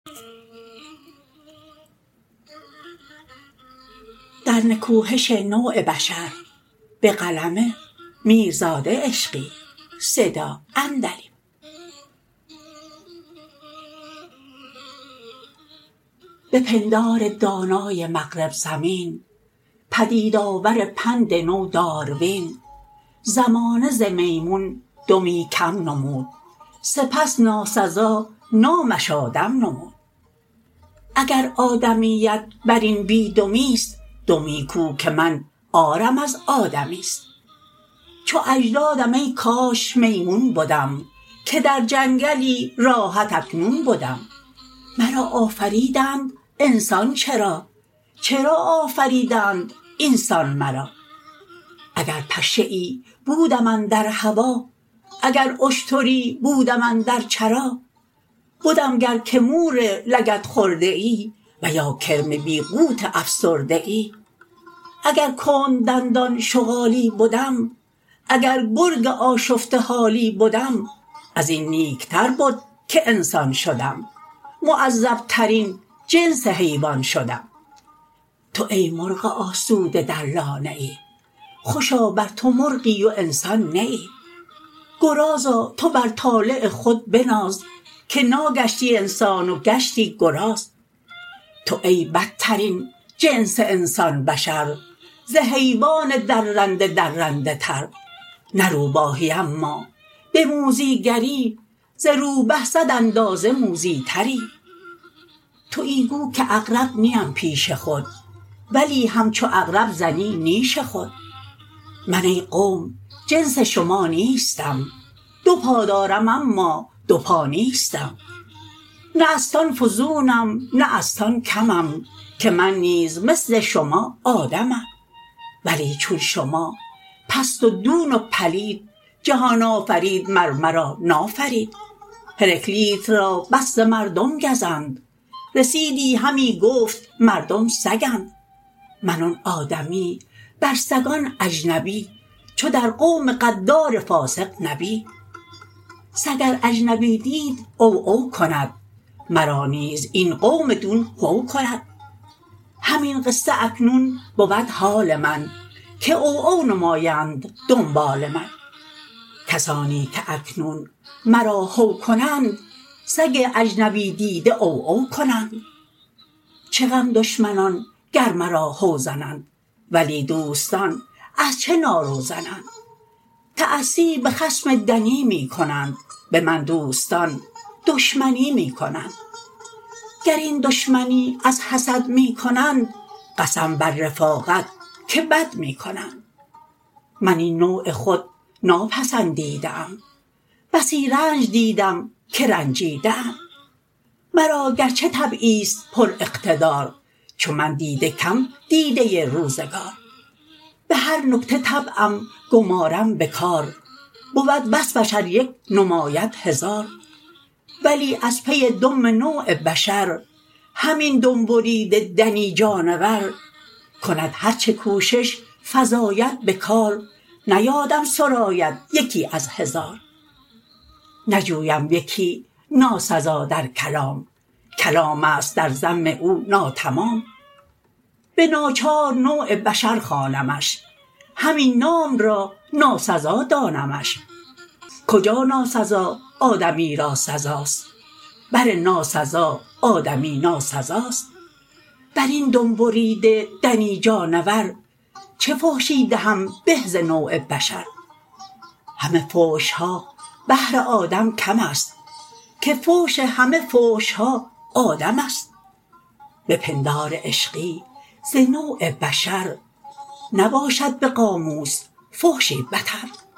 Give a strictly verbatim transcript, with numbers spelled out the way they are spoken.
در نکوهش نوع بشر به قلم میرزاده عشقی. صدا عندلیب. به پندار دانای مغرب زمین، پدید آور پند نو داروین، زمانه ز میمون دمی کم نمود، سپس ناسزا نامش آدم نمود. اگر آدمیت بر این بی دمیست، دمی کو که من عارم از آدمیست. چو اجدادم ای کاش میمون بدم، که در جنگلی راحت اکنون بدم. مرا آفریدند انسان چرا، چرا آفریدند اینسان مرا. اگر پشه ای بودم اندر هوا، اگر اشتری بودم اندر چرا. بدم گر که مور لگد خورده ای، و یا کرم بی قوت افسرده ای. اگر کند دندان شغالی بدم، اگر گرگ آشفته حالی بدم. از این نیکتر بد که انسان شدم، معذب ترین جنس حیوان شدم. تو ای مرغ آسوده در لانه ای، خوشا بر تو مرغی و انسان نه ای. گرازا تو بر طالع خود بناز، که ناگشتی انسان و گشتی گراز. تو ای بدترین جنس انسان بشر، ز حیوان درنده درنده تر. نه روباهی اما به موذیگری، ز روبه صد اندازه موذی تری. تویی گو که عقرب نیم پیش خود، ولی همچو عقرب زنی نیش خود. من ای قوم جنس شما نیستم، دو پا دارم اما دو پا نیستم. نه ازتان فزونم نه ازتان کمم، که من نیز مثل شما آدمم. ولی چون شما پست و دون و پلید، جهان آفرید مر مرا نافرید. هراکلیت را بس ز مردم گزند، رسیدی همی گفت مردم سگند. من آن آدمی بر سگان اجنبی، چو در قوم غدار فاسق نبی. سگ ار اجنبی دید عو عو کند، مرا نیز این قوم دون هو کند. همین قصه اکنون بود حال من، که عو عو نمایند دنبال من. کسانی که اکنون مرا هو کنند، سگ اجنبی دیده عو عو کنند. چه غم دشمنان گر مرا هو زنند، ولی دوستان از چه نارو زنند. تأسی به خصم دنی می کنند، به من دوستان دشمنی می کنند. گر این دشمنی از حسد می کنند، قسم بر رفاقت که بد می کنند. من این نوع خود ناپسندیده ام، بسی رنج دیدم که رنجیده ام. مرا گرچه طبعیست پر اقتدار، چو من دیده کم دیده روزگار. به هر نکته طبعم گمارم به کار، بود وصفش ار یک نماید هزار. ولی از پی دم نوع بشر، همین دم بریده دنی جانور. کند هر چه کوشش فزاید به کار، نیادم سراید یکی از هزار. نجویم یکی ناسزا در کلام، کلامست در ذم او ناتمام. به ناچار نوع بشر خوانمش، همین نام را ناسزا دانمش. کجا ناسزا آدمی را سزاست، بر ناسزا آدمی ناسزاست. بر این دم بریده دنی جانور، چه فحشی دهم به ز نوع بشر. همه فحشها بهر آدم کم است، که فحش همه فحشها آدمست. به پندار عشقی ز نوع بشر، نباشد به قاموس فحشی بتر.